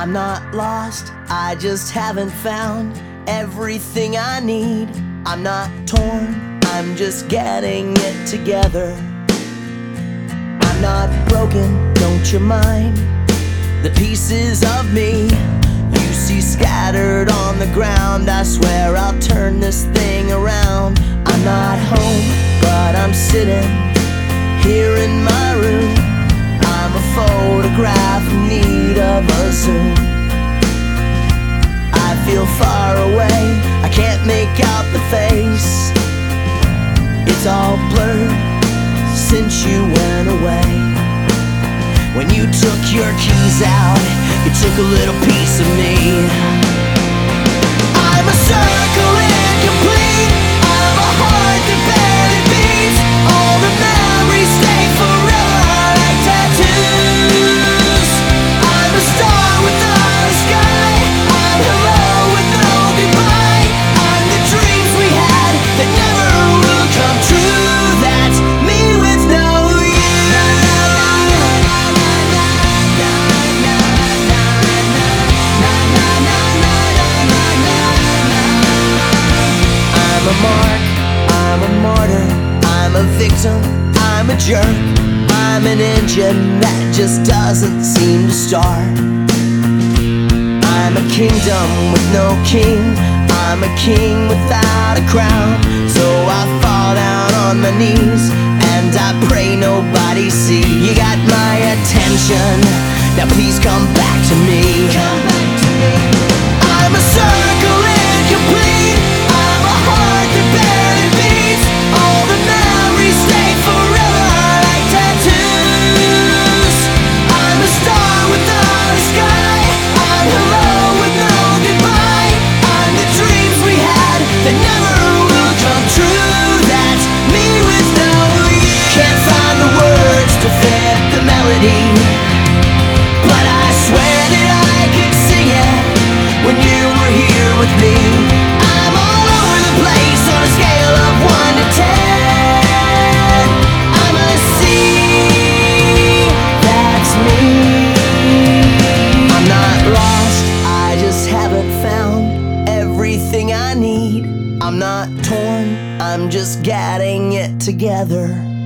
I'm not lost, I just haven't found everything I need. I'm not torn, I'm just getting it together. I'm not broken, don't you mind the pieces of me you see scattered on the ground. I swear I'll turn this thing around. I'm not home, but I'm sitting here in my room. I'm a photograph in need of a zoom. I feel far away, I can't make out the face. It's all blurred since you went away. When you took your keys out, you took a little piece of me. I'm a circle incomplete, I'm a heart that barely beats. All the memories stay forever like tattoos. I'm a star without a sky, I'm hello with no goodbye. I'm the dreams we had that never will come true. That's me with no you. I'm a mark, I'm a martyr, I'm a victim, I'm a jerk. I'm an engine that just doesn't seem to start. I'm a kingdom with no king, I'm a king without a crown. So I fall down on my knees and I pray nobody see. You got my attention, now please come back to me. Come back to me. I'm a circle incomplete, I'm a heart that barely beats. All the memories stay forever like tattoos. I'm a star without a sky, I'm hello with no goodbye. I'm the dreams we had that never will come true. That's me with no you. Can't find the words to fit the melody, but I swear that I could sing it when you were here with me. I'm all over the place on a scale of 1 to 10. I'm a C, that's me. I'm not lost, I just haven't found everything I need. I'm not torn, I'm just getting it together.